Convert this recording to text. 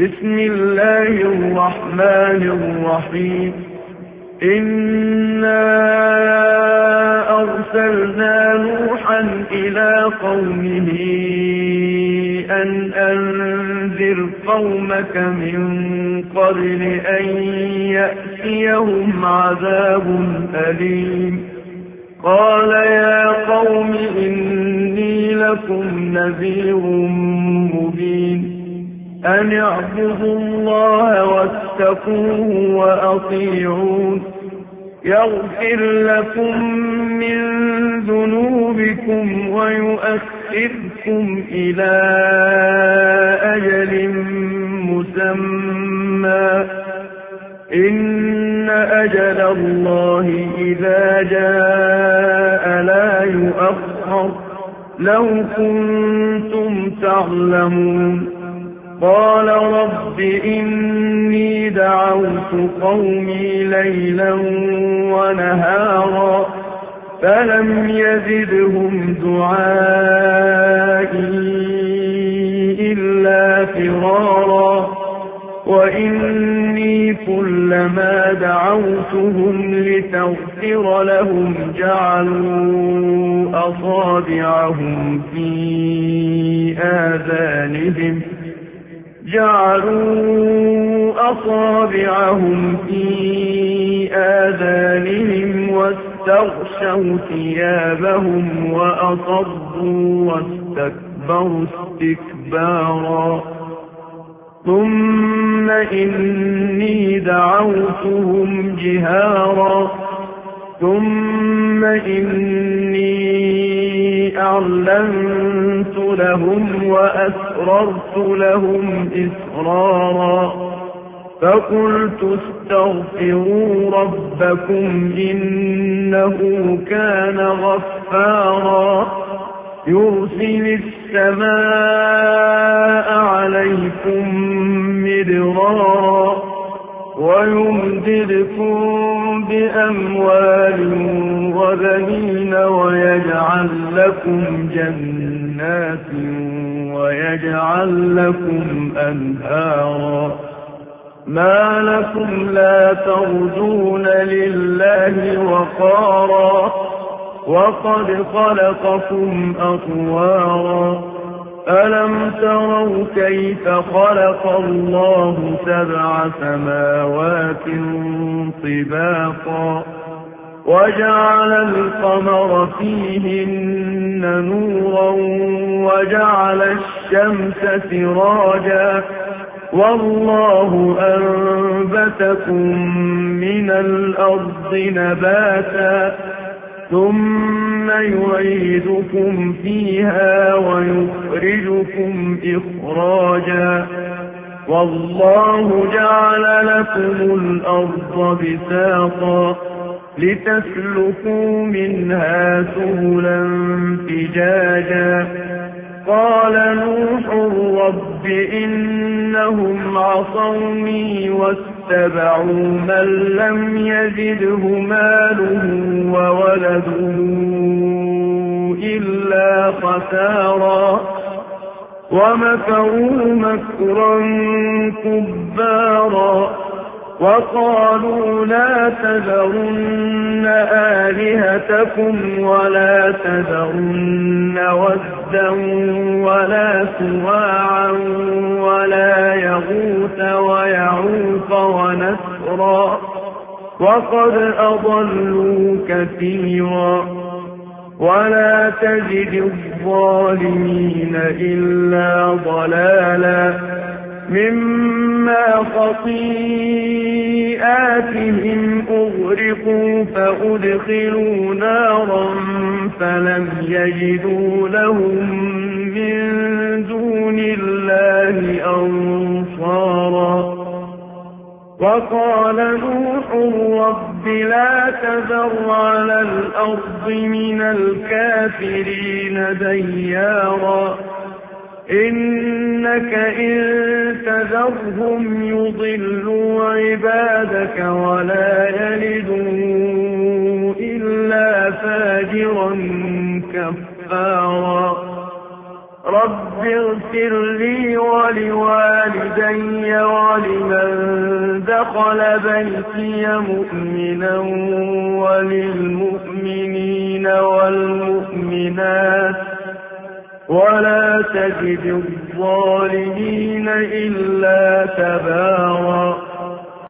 بسم الله الرحمن الرحيم. إنا أرسلنا نوحا إلى قومه أن أنذر قومك من قبل أن يأتيهم عذاب أليم. قال يا قوم إني لكم نذير مبين. أن اعبدوا الله واتقوه وأطيعون. يغفر لكم من ذنوبكم ويؤخركم إلى أجل مسمى. إن أجل الله إذا جاء لا يؤخر لو كنتم تعلمون. قال رب إني دعوت قومي ليلا ونهارا فلم يزدهم دعائي إلا فرارا. وإني كلما دعوتهم لتغفر لهم جعلوا أصابعهم في آذانهم واستغشوا ثيابهم وأصروا واستكبروا استكبارا. ثم إني دعوتهم جهارا ثم إني أعلنت لهم وأسررت لهم إسرارا. فقلت استغفروا ربكم إنه كان غفارا يرسل السماء عليكم مدرارا ويمددكم بأموال وبنين ويجعل لكم جنات ويجعل لكم أنهارا. ما لكم لا ترجون لله وقارا وقد خلقكم أطوارا. ألم تروا كيف خلق الله 7 سماوات طباقا وجعل القمر فيهن نورا وجعل الشمس سراجا والله أنبتكم من الأرض نباتا ثم يعيدكم فيها ويخرجكم إخراجا. والله جعل لكم الأرض بساطا لتسلكوا منها سبلا فجاجا. قال نوح رب إنهم عصوني واتبعوا من لم يزده ماله وولده إلا خسارا ومكروا مكرا كبارا. وقالوا لا تذرن آلهتكم ولا تذرن ودا ولا سواعا ولا يغوث ويعوق ونسرا وقد أضلوا كثيرا. ولا تجد الظالمين إلا ضلالا مما خطيئاتهم أغرقوا فأدخلوا نارا فلم يجدوا لهم من دون الله أنصارا. وقال نوح رب لا تذر على الأرض من الكافرين ديارا إنك إن تذرهم يضلوا عبادك ولا يلدوا إلا فاجرا كفارا. رب اغفر لي ولوالدي دخل بيتي مؤمنا وللمؤمنين والمؤمنات ولا تجد الظالمين إلا تبارا